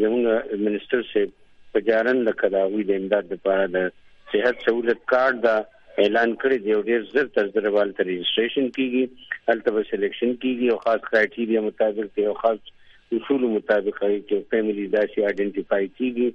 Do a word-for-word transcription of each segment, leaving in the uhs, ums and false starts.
زموږ منسټر صاحب په جارن لکه دا وی د امداد لپاره د صحت سہولت کارت دا اعلان کړی دی او ډیر زر تر زر وال ته رجسټریشن کیږي هلته به سلیکشن کیږي او خاص کرایټیریا مطابق دی او خاص اصول مطابق چې فیملی داسې آئیډنټیفای کیږي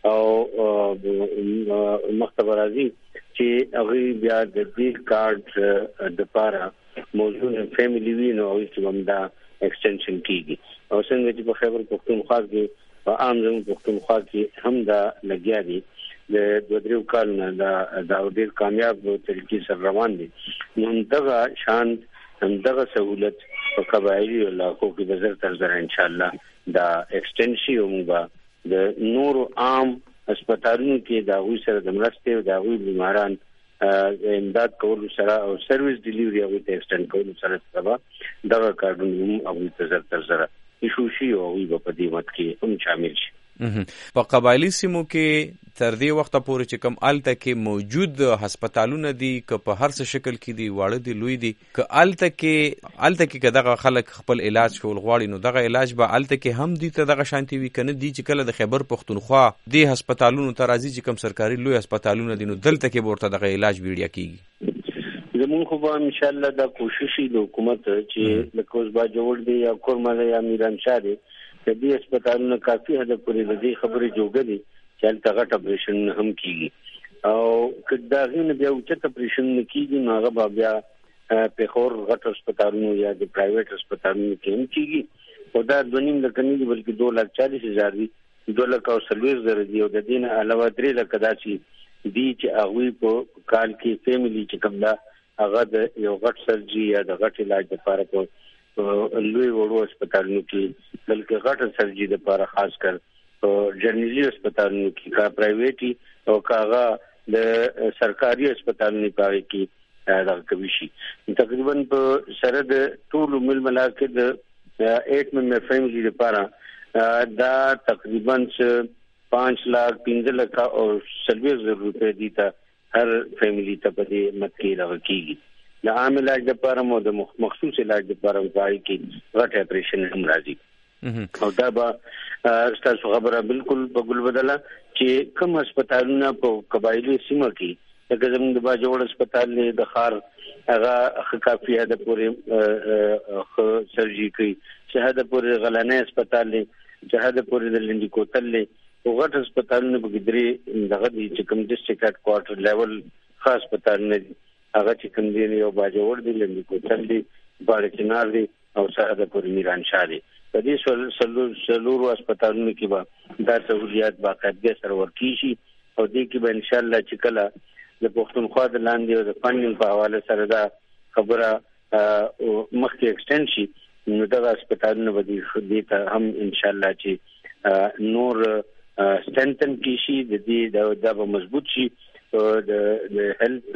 او مختبر راځي چې هغه بیا د دې کارت د لپاره موجود فیملی وی نو چې هم دا ایکسټنشن کیږي او څنګه چې په خیبر پختونخوا کې په عام زموږ پختونخوا کې هم دا لګیا دي د دوه درو کالونو دا دا ډېر کامیاب طریقې سره روان دي نو دغه شان دغه سہولت په قبایلی علاقو کې د زر تر زر ان شاء الله دا ایکسټنشن هم د نور عام هسپتالونو کې دا وی سره د مرستې او دا وی بیماران امداد کول سره او سرویس ډیلیوري او ته ایکسټند کول سره سره دغه کارونه او د زر تر زر ایشو شي او وی په دې مت کې هم شامل شي په قبایلی سیمو کې تر دې وخت پورې چې کوم آلته کې موجود هسپتالونه دي که په هر څه شکل کې دي واړه دي لوی دي که آلته کې آلته کې کداغه خلک خپل علاج کول غواړي نو دغه علاج به آلته کې هم دي ته دغه شانتي وي کنه دي چې کله د خیبر پختونخوا د هسپتالونو ته راځي چې کوم سرکاري لوی هسپتالونه دي نو دلته کې ورته دغه علاج ویډیا کیږي زمون خو به ان شاء الله دا کوشش د حکومت چې لکه اوس با جوړ دی یا کورمه یا میران شاه دی د دې هسپتالونو کافي حد پورې د دې خبرې جوړګلي چې هلته غټ اپریشن هم کیږي او کدا غین بیا چې اپریشن کیږي نو هغه بیا په خور غټ هسپتالونو یا د پرایویټ هسپتالونو کې هم کیږي او دا د نیم د کني بلکې دوه لک چالیس هزار دی دوه لک او سلوير زر دی او د دین علاوه درې لک داسي دی چې هغه په کال کې فیملی چې کوم دا هغه د یو غټ سرجری یا د غټ علاج لپاره په لوی وړو هسپتالونو کې بلکې غټ سرجری لپاره خاص کر جنرالي هسپتالونو کې کا پرایویټي او کاغه د سرکاري هسپتالونو په کې دا کوي شي تقریبا په سره د ټول مل ملاقات د اټ ممبر فیملی لپاره دا تقریبا پانچ لاکھ پنځه لک او سلوير زر روپے دي ته هر فیملی ته په دې مت کې راکېږي د عام علاج لپاره مو د مخصوص علاج لپاره ځای کې غټ اپریشن هم راځي او دا به تاسو خبره بالکل په ګل بدله چې کوم هسپتالونه په قبایلی سیمه کې لکه زموږ د باجوړ هسپتال نه د خار هغه کافي حد پورې سرجری کوي شهاده پورې غلانه هسپتال نه شهاده پورې د لندې کوتل نه او غټ هسپتالونه په ګدري دغه د چې کوم ډیسټریکټ هډ کوارټر لیول خاص هسپتال نه هغه چې کوم دی یو باجوړ دی لندې کوتل دی باندې چنار دی او شهاده پورې میران شاه دی په دې سلور سلور هسپتالونو کې به دا سہولیات باقاعده سره ورکړي شي او دې کې به ان شاء الله چې کله د پښتونخوا د لاندې او د فنډینګ په حواله سره دا خبره مخکې ایکسټند شي نو دا هسپتالونه به دې ته هم ان شاء الله چې نور سټنټن کې شي د دې دا به مضبوط شي د هیلث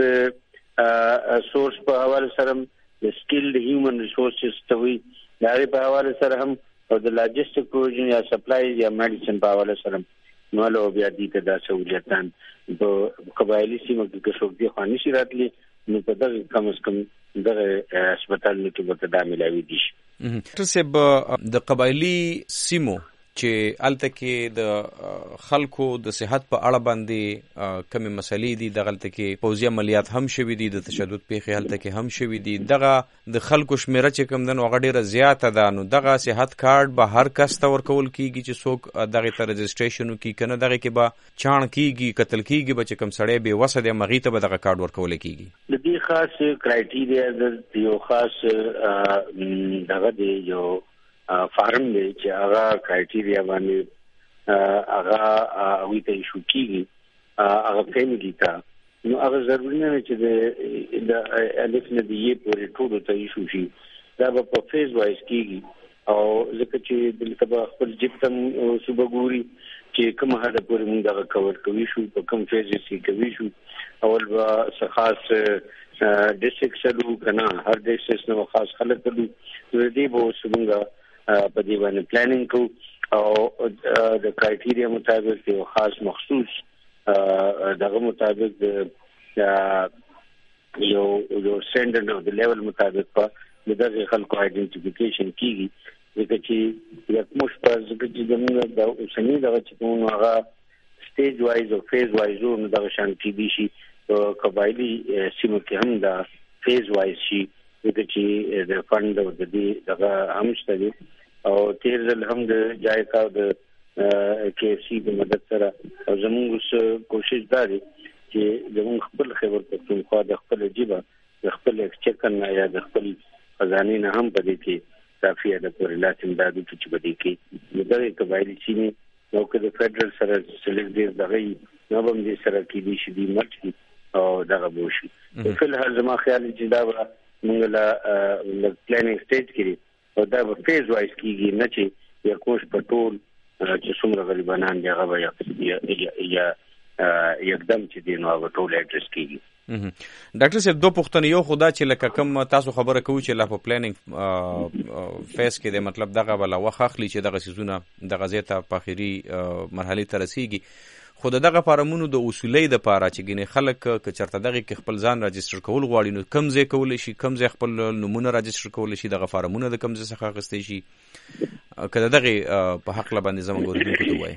سورس په حواله سره د سکیلډ هیومن ریسورسز ته وي دا په حواله سره هم او د لاجستیک پروژن یا سپلای یا میډیسن په حواله سره نو له بیا دې ته دا سہولیتان په قبایلی سیمه کې څوک دی خاني شي راتلی نو په دغه کم از کم دغه هسپتال کې به دا ملاوي دي ډاکټر صاحب د قبایلی سیمو چې الته کې د خلکو د صحت په اړه باندې کمی مسلې دي د غلطه کې پوځي عملیات هم شوي دي د تشدد پیښې هلته کې هم شوي دي دغه د خلکو شمیره چې کوم دنو هغه ډیره زیاته ده نو دغه صحت کارت به هر کس ته ورکول کیږي چې څوک دغه ته رجسټریشن کوي کنه دغه کې به چاڼ کیږي قتل کیږي به چې کوم سړی به وسه د مغی ته به دغه کارت ورکول کیږي د دې خاص کرایټیریا د یو خاص دغه دی یو فارم دی چې هغه کرایټیریا باندې هغه وی ته شو کیږي هغه فیملی ته نو هغه ضروري نه چې د د الف نه دی پورې ټول ته شو شي دا په فیز وایز کیږي او ځکه چې دلته خپل جپتم صوبګوري چې کوم هدا پورې موږ دا کور کوي شو په کوم فیز کې کوي شو اول با خاص ډیسټریکټ سلو کنه هر ډیسټریکټ نو خاص خلک کړو نو دې به څنګه په دې باندې پلانینګ کو او د کرایټیریا مطابق یو خاص مخصوص دغه مطابق د یو یو سټانډرډ او د لیول مطابق په دغه خلکو آئیډنټیفیکیشن کیږي ځکه چې یک مشته ځکه چې زموږ د اوسنی دغه چې کوم هغه سټیج وایز او فیز وایز نو دغه شان کې دي شي په قبایلی سیمو کې هم دا فیز وایز شي ځکه چې د فند او د دې دغه هم شته او تیر ځل هم د جایکا د کې اف سی په مدد سره او زموږ کوشش دا دی چې زموږ خپل خبر پښتونخوا د خپل جيبه د خپل چکن یا د خپل خزانه نه هم پدې کې کافي د پورې لازم دادو چې بده کې دغه قبایلی سیمه نو که د فدرال سره سلیک دی دغه نو هم دې سره کې دي شي د مرچ او دغه بوشي په الحال زما خیال چې دا موږ لا پلانینګ سټیج کې او دا په فیز وایز کېږي نه چې یو کوش په ټول چې څومره غریبانان دی هغه یا یا یکدم چې دی نو هغه ټول اډرس کېږي. ډاکټر صاحب دوه پوښتنې یو خدا چې لکه کوم تاسو خبره کوي چې لا په پلانینګ فیز کې د مطلب دغه ولا وخت اخلي چې دغه سيزونه د غزيته په اخري مرحله ته رسیږي خو دغه فارمونو د اصولي د پاره چې ګنې خلک ک چرته دغه کې خپل ځان راجستر کول غواړي نو کم ځای کول شي کم ځای خپل نمونه راجستر کول شي دغه فارمونه د کم ځای څخه غستې شي کله دغه په حق لباندې زموږ ورته کوي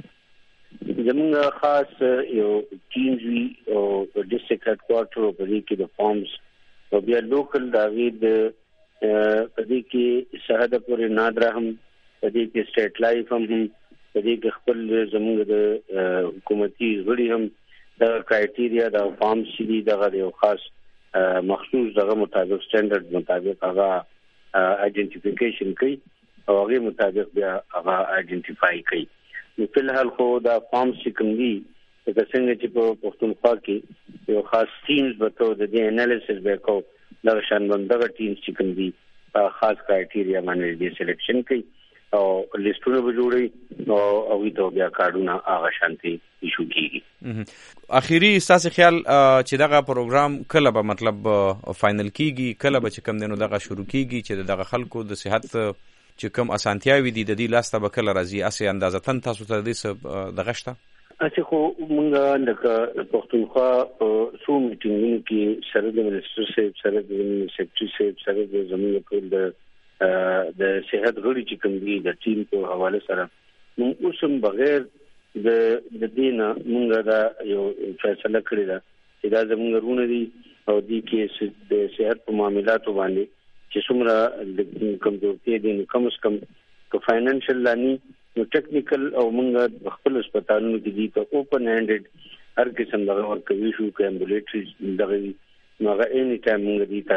زموږ خاص یو ټیم وی او ډیسټریکټ هډ کوارټر په دې کې د فارمز او بیا لوکل داوی د په دې کې شهاده پورې نادره هم په دې کې سټیټ لایف هم په دې کې خپل زموږ د حکومتي غړي هم د کرایټیریا د فارم شې دغه یو خاص مخصوص دغه مطابق سټانډرډ مطابق هغه آئیډنټیفیکیشن کوي او هغه مطابق بیا هغه آئیډنټیفای کوي. نو په الحال خو دا فارم چې کوم دي د څنګه چې په پښتونخوا کې یو خاص ټیمز به ته د دې انالیسس به کو د شان بندغه ټیمز چې کوم دي خاص کرایټیریا باندې دې سلیکشن کوي او لیستونه به جوړي او او د بیا کارونه هغه شانتي ایشو کیږي. اخیری اساس خیال چې دغه پروګرام کله به مطلب فائنل کیږي کله به چې کوم دنو دغه شروع کیږي چې دغه خلکو د صحت چې کوم اسانتیاوي دي د دې لاسته به کله راځي اسې اندازتن تاسو ته دې دغه شته اسې خو موږ د پښتونخوا سو میټینګونو کې سره د منسټر صاحب سره د سیکریټري صاحب سره د زموږ ټول د د صحت غړي چې کوم دي د ټیم په حواله سره موږ اوسم بغیر د د دینه موږ دا یو فیصله کړی دا چې دا زموږ رونه دي او دې کې د صحت په معاملاتو باندې چې څومره د کمزورتي دي نو کم از کم که فاینانشل لانی نو ټیکنیکل او موږ خپل هسپتالونو کې دي ته اوپن هاندډ هر قسم دغه ورکوي شو کې امبولیټري دغه نو هغه اني ټایم موږ دي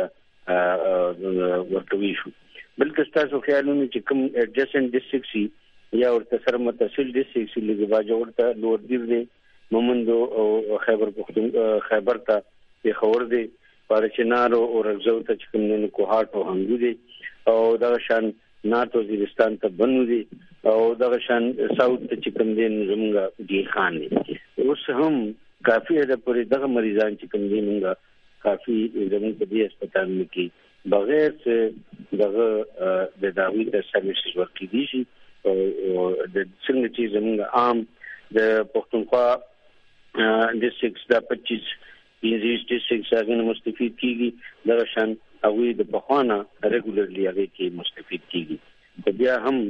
ته ورکوي شو بلکې تاسو خیالونه چې کوم ایڈجسټنټ ډیسټریکټ سي یا ورته سره متصل ډیسټریکټ سي لږه باجه ورته لور دی دی مومندو او خیبر پختون خیبر ته په خور دی پارچنار او رغزو ته چې کوم نه کوهاټ او هنګو دي او دا شان نارت وزیرستان ته بنو دي او دا شان ساوث ته چې کوم دي زمونږه دی خان دي اوس هم کافي د پرې دغه مریضان چې کوم دي موږ کافي زمونږ په دې هسپتالونو کې بغیر څه دغه د داوی د سرویسز ورکې دي شي او د څنګه چې زمونږ عام د پښتونخوا ډیسټریکټس د پچیس پینځه ډیسټریکټس هغه مستفید کیږي دا شان هغه د بخانه ریګولرلی هغه کې مستفید کیږي بیا هم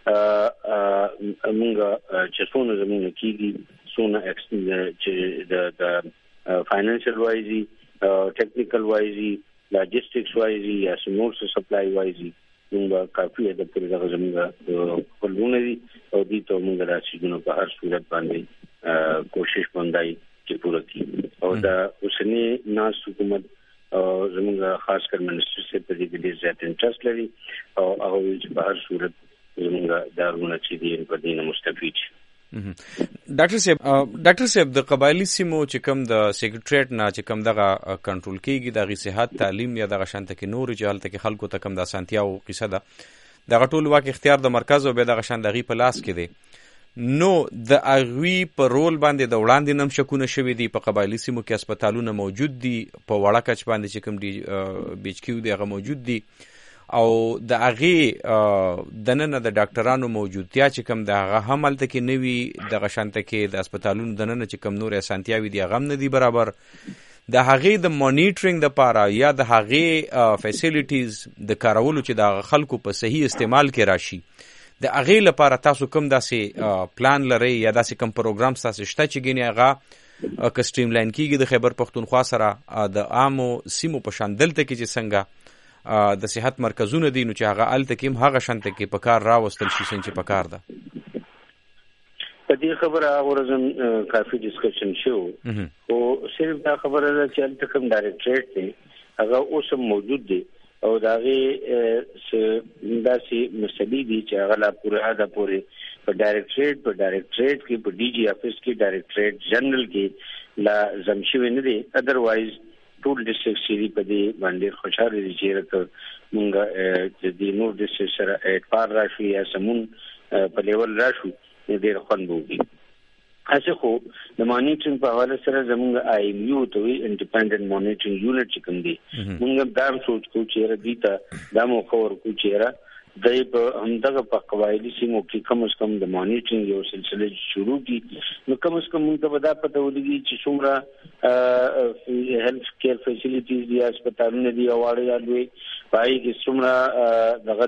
موږ چې څونه زموږ کیږي څونه چې د فاینانشل وایزي ټیکنیکل وایزي لاجستیکس وایزي یا سمورس سپلای وایزي موږ کافي د پر دغه زموږ خپلونه دي او دې ته موږ راځو په هر صورت باندې کوشش باندې چې پوره کړي او دا اوسنی ناس حکومت او زموږ خاص کر منسټر سے په دې کې ډېر زیات انټرست لري او هغه چې په هر صورت زموږ دارونه چې دي په دې نه مستفید شي. ډاکټر صاحب ډاکټر صاحب د قبایلی سیمو چې کوم د سیکریټریټ نه چې کوم دغه کنټرول کیږي د غي صحت تعلیم یا دغه شانته کې نور جهالت کې خلکو ته کوم د اسانتیا او قصه ده دغه ټول واک اختیار د مرکز او به دغه شان دغه په لاس کې دی نو د اغوی په رول باندې د وړاندې نم شکونه شوي دي په قبایلی سیمو کې هسپتالونه موجود دي په وړه کچ باندې چې کوم دي بیچ کیو دی هغه موجود دي او د هغې دننه د ډاکټرانو موجودتیا چې کوم د هغه هم هلته کې نه وي دغه شانته کې د هسپتالونو دننه چې کوم نور اسانتیاوي دي هغه هم نه دي برابر د هغې د مانیټرینګ دپاره یا د هغې فیسیلیټیز د کارولو چې د خلکو په صحیح استعمال کې راشي د هغې لپاره تاسو کوم داسې پلان لرئ یا داسې کوم پروګرام ستاسې شته چې ګینې هغه که سټریم لاین کېږي د خیبر پښتونخوا سره د عامو سیمو په شان دلته کې چې څنګه د صحت مرکزونه دي نو چې هغه هلته کې هم هغه شانته کې په کار راوستل شي څنګه چې په کار ده. په دې خبره ورځم کافي ډسکشن شو او صرف دا خبره ده چې هلته کوم ډایرکټریټ دی هغه اوس هم موجود دی او د هغې داسې مسلې دي چې هغه لا پوره ده پورې په ډایرکټریټ په ډایرکټریټ کې په ډي جي افیس کې ډایرکټریټ جنرال کې لا زم شوی نه دی. ادروایز ټول ډسټرکټ چې په دې باندې خوشاله دي چې راته مونږ د نور ډسټرکټ سره اعتبار راشي یا سمون په لیول راشو ډېر خوند وږي. هڅه خو د مانیټرینګ په حواله سره زموږ آی ایم یو ته وي انډیپندنت مانیټرینګ یونټ چې کوم دی موږ دا هم سوچ کوو چې را دي ته دا موخه ورکوو چې را دای په همدغه په قبایلي سیمو کې کم از کم د مانیټرینګ یو سلسله شروع کړي نو کم از کم موږ ته به دا پته ولګي چې څومره هیلث کیر فیسیلیټیز دي هسپتالونه دي اواړه یا لوی پای کې څومره دغه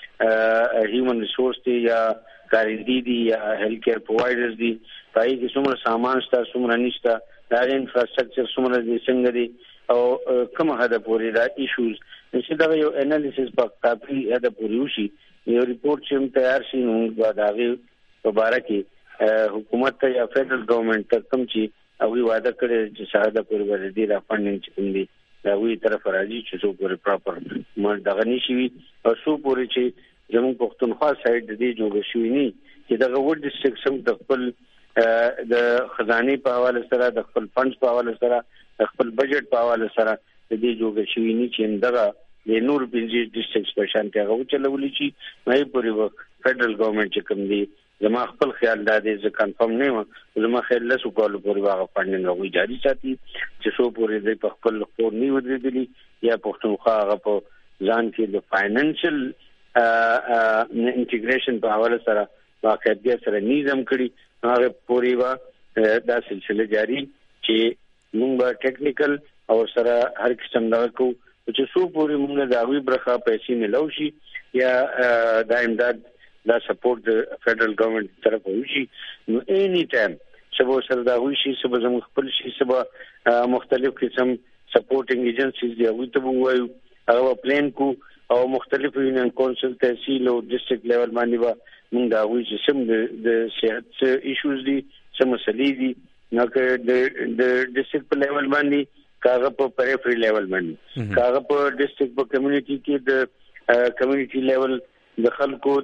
د هیومن ریسورس دی یا کارندي دي یا هیلث کیر پرووایډرز دي پای کې څومره سامان شته څومره نشته دا انفراستراکچر څومره دي څنګه دي او کوم حد پورې دا ایشوز چې دا یو انالیسس په کافي حد پورې وشي یو ریپورت چې تیار شي نو بعد هغه په باره کې حکومت ته یا فدرل ګورنمنت ته کوم چې او وعده کړی چې ساده پورې ورته دا فنډینګ چې کوم دي دا وی طرف راځي چې څو پورې پراپر مړ دغه نشي وي او څو پورې چې زموږ پښتونخوا سایډ د دې جوړ شوی نه چې دغه وډ ډسټرکټ سم د خپل د خزانه په حواله سره د خپل فنډز په حواله سره د خپل بجټ په حواله سره د دې جوړ شوی نه چې دغه د نور پنځه ډسټرکټ په شان کې هغه چلولې شي نه پورې فدرل ګورنمنت چې کوم دی زما خپل خیال دا دی چې کنفرم نه و زما خیال له سوکول پورې هغه فنډینګ هغه جاری ساتي چې څو پورې د خپل خور نه ودرېدلی یا پښتونخوا هغه په ځان کې د فاینانشل انټیګریشن په حواله سره واقعیت سره نظم کړي هغه پوری وا دا سلسله جاری چې موږ به ټیکنیکل او سره هر قسم دا کو چې څو پوری موږ دا وی برخه پیسې ملو شي یا دا امداد دا سپورټ د فدرل ګورنمنت طرف وشي نو اني ټایم سبا سره دا وشي سبا زموږ خپل شي سبا مختلف قسم سپورټینګ ایجنسیز دی او ته وایو هغه پلان کو او مختلف یونین کونسل تحصیل او ډسټرکټ لیول باندې به موږ دا وایو چې سم د صحت ایشوز دي سم مسلې دي نو که د ډسټرکټ په لیول باندې کاغه په پریفری لیول باندې کاغه په ډسټرکټ په کمیونټي کې د کمیونټي لیول د خلکو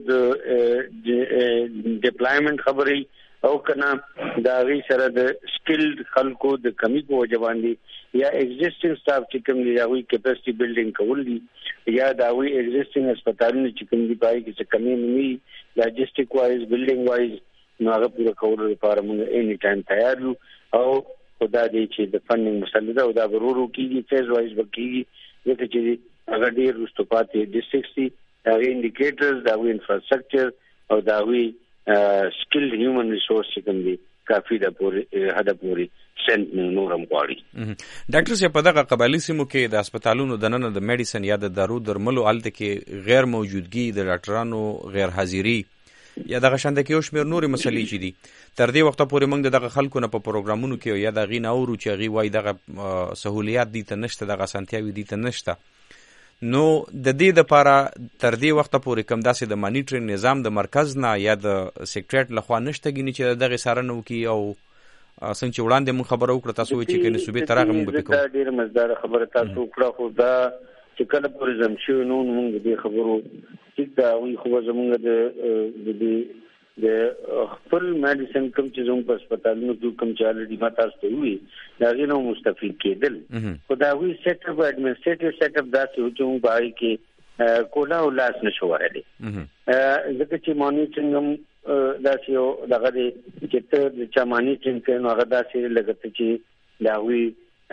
د ډیپلایمنٹ خبري او کنه دا غي سره د سکلډ خلکو د کمی په وجه باندې یا ایگزیسټینګ سټاف چې کوم دی هغه کیپاسټي بلډینګ کول دي یا دا وی ایگزیسټینګ هسپتالونه چې کوم دی پای کې چې کمی نه لاجستیک وایز بلډینګ وایز نو هغه پوره کول لپاره موږ اني ټایم تیار یو او خدا دې چې د فنډینګ مسله او دا ورورو کیږي فیز وایز وکیږي ځکه چې هغه ډیر رستوپاتې ډسټرکټ دي دا وی انډیکیټرز دا وی انفراستراکچر او دا وی سکلډ هیومن ریسورس کوم دی کافي د پورې هدا پورې سنت نورم غواړي. ډاکټر صاحب په دغه قبایلي سیمو کې د هسپتالونو د نن د میډیسن یا د دارو درملو الته کې غیر موجودګي د ډاکټرانو غیر حاضری یا دغه شاند کې یو شمېر نورې مسلې چې دي تر دې وخته پورې موږ دغه خلکو نه په پروګرامونو کې یا دغه نه اورو چې هغه وای دغه سہولیات دي ته نشته دغه سنتیاوي دي ته نشته نو د دې لپاره تر دې وخته پورې کوم داسې د مانیټرینګ نظام د مرکز نه یا د سیکریټریټ لخوا نشته ګینې چې دغه څارنه وکړي او څنګه چې وړاندې مون خبره وکړه تاسو وایي چې کنه صوبې ترغه مونږ به کوو دا ډیر مزدار خبره تاسو وکړه خو دا چې کله پر زمشو نو مونږ دې خبرو چې دا وی خو زمونږ د د د خپل میډیسن کوم چې زموږ په هسپتالونو کې کوم چې الریډي ما تاسو ته وی دا غوښنه مستفید کېدل خو دا وی سیټ اپ اډمنسټریټیو سیټ اپ دا چې موږ باندې کې کولا او لاس نشو ورلې ځکه چې مانیټرینګ هم دا چې دغه چې ته د چا مانیټرینګ کوي هغه دا چې لګته چې دا وی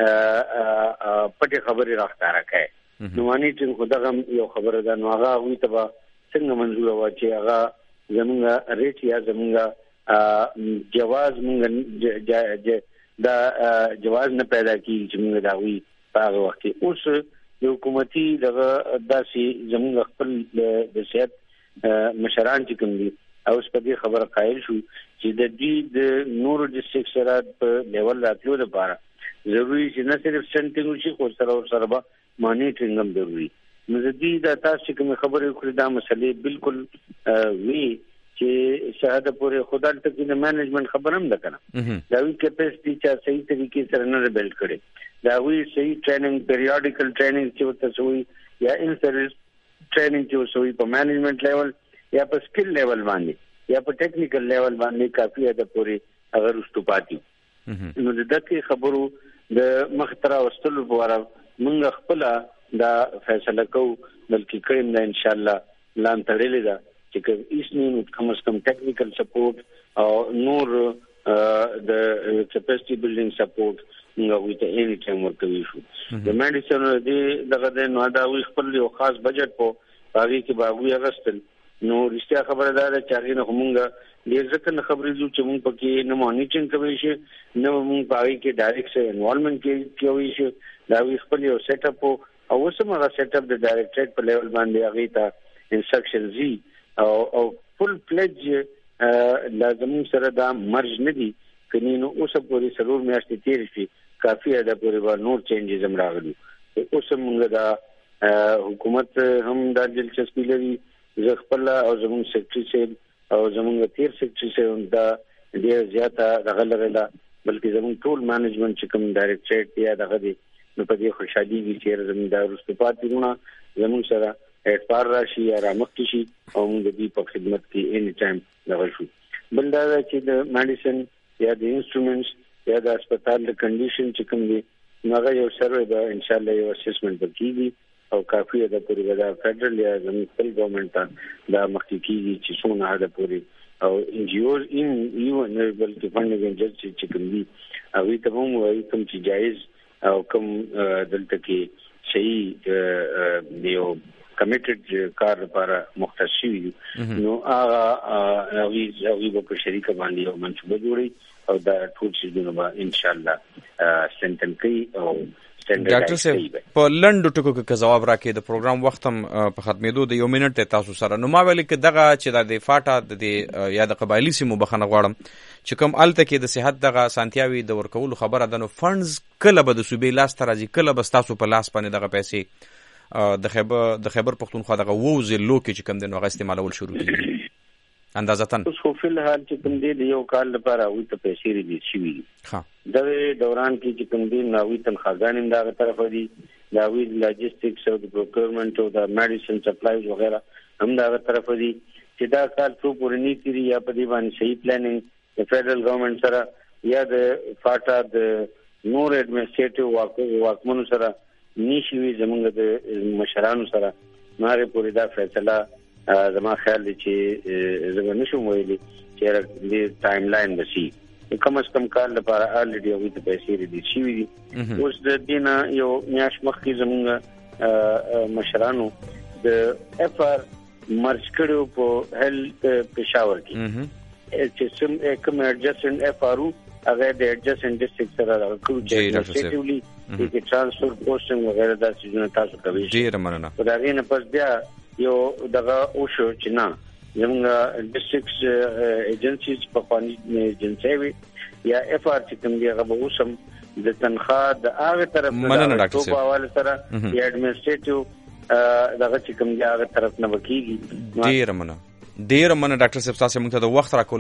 پټه خبري راښکاره کوي نو مانیټرینګ خو دغه یو خبره ده نو هغه وی ته څنګه منظور و چې هغه زمونږ ریټ یا زمونږ جواز مونږ دا جواز نه پیدا کیږي چې موږ دا وی په هغه وخت کې. اوس د حکومتي دغه داسې زموږ خپل د صحت مشران چې کوم دي او اوس په دې خبره قایل شو چې د دې د نورو ډیسټریکټ سره په لیول راتلو لپاره ضروري چې نه صرف سنټینګ وشي خو سره سره به مانیټرینګ هم ضروري. نو د دې د تاسو کوم خبرې وکړې دا مسلې بالکل وی چې شاهد پورې خدای ته کې مینجمنت خبر هم ده کنه دا وی کیپاسټي چې صحیح طریقې سره نه بیلډ کړي دا وی صحیح ټریننګ پیریاډیکل ټریننګ چې ورته شوی یا ان سروس ټریننګ چې شوی په مینجمنت لیول یا په سکل لیول باندې یا په ټیکنیکل لیول باندې کافي ده پورې اگر رستو پاتې. نو د دغه خبرو د مخترا واستلو لپاره موږ خپل دا فیصله کوو بلکې کړم دا ان شاء الله لان تړلې ده چې اسنی کم از کم ټیکنیکل سپورټ او نور د کیپاسټي بلډینګ سپورټ موږ ویته اني ټایم ورکوي شو. د میډیسن د دغه د نو دا وی خپل یو خاص بجټ په باغی کې باغوي اغستل. نو رښتیا خبره ده چې هغه نه موږ ډیر ځکه خبرې جو چې موږ پکې نه مانیټرینګ کوي شي نه موږ باغی کې ډایرکټ سره انوالومنت کې کوي شي دا وی خپل یو سیټ اپ او وسمه سیټ اپ د ډایرکټریټ په لیول باندې هغه ته انسټرکشن زی او او فل پلج لازم سره دا مرج نه دي کني نو اوس پورې سرور میاشتې تیر شي کافي ده پورې ور نور چینجز هم راغلي. اوس موږ دا حکومت هم دا دلچسپي لري زه خپل او زموږ سیکریټري سیب او زموږ تیر سیکریټري سیب دا ډیر زیاته رغلغلا بلکې زموږ ټول مانجمنت چې کوم ډایرکټریټ یا دغه دی نو په دې خوشحالي وی چې زموږ د رستپاتونه زموږ سره اعتبار راشي یا رامخ شي او موږ دې په خدمت کې اني ټایم لغړ شو. بل دا چې د میډیسن یا د انسټرومنټس یا د هسپتال د کنډیشن چې کوم دي هغه یو سروې ده ان شاء الله یو اسسمنت وکړي او کافي ده پورې دا فدرال یا زموږ خپل ګورنمنت دا مخکې کیږي چې څونه ده پورې او ان جی اوز ان یو نه بلکې فنډینګ ایجنسی چې کوم دي هغه ته هم وایي کوم چې جایز او کوم دلته کې صحیح دیو کمیټډ کار لپاره مختص شي نو هغه هغه هغه په شریک باندې یو منصوبه جوړي او دا ټول شي نو ان شاء الله سنټن کوي او ډاکټر صاحب په لنډو ټکو کې جواب راکې د پروګرام وخت هم په ختمېدو د یو منټ تاسو سره نو ما ویل کې دغه چې د فاټا د یا د قبایلی سیمو بخنه غواړم چې کوم الته کې د صحت دغه سانتیاوي د ورکولو خبره ده نو فندز کله به د صوبې لاس ته راځي کله به تاسو په لاس باندې دغه پیسې د خیبر د خیبر پختونخوا دغه ووزې لوکي چې کوم د نو استعمالول شروع کیږي اندازتن خو په الحال چې کوم دی یو کال لپاره وي ته پیسې ری دي شي ها د دوران کې چې کوم دی ناوي تنخواګان دا طرف دي دا وی لاجستیکس او د پروکیورمنت او د میډیسن سپلایز وغیرہ هم دا طرف دي چې دا کال څو پورنی کړي یا په دې باندې صحیح پلانینګ د فدرل ګورنمنت سره یا د فاټا د نور اډمنسټریټیو واکمنو سره نشي زمونږ د مشرانو سره ماره پوری دا فیصله زما خیال دی چې زما نشم ویلي چې د ټایم لاین بسی کم از کم کال لپاره الریډي او د پیسې ریډي شي وي اوس د دینه یو میاش مخکې زمونږ مشرانو د اف ار مرج کړو په هیلث پېښور کې چې سم کوم ایڈجسټنټ اف ار هغه د ایڈجسټنټ ډیسټریکټ سره راکړو چې سټیټیولی د ټرانسفر پوسټینګ وغیرہ د څه تاسو کوي ډیر مننه دا غینه پس بیا یو دغه او شو چې نه زموږ ډیسټریکټ ایجنسیز په خواني ایجنسی یا اف ار چې کوم دی هغه اوسم د تنخواه د هغه طرف نه ټوب حواله سره یا اډمنسټریټیو دغه چې کوم دی هغه طرف نه وکیږي. ډیر مننه ډیر مننه ډاکټر صاحب تاسو موږ ته د وخت راکول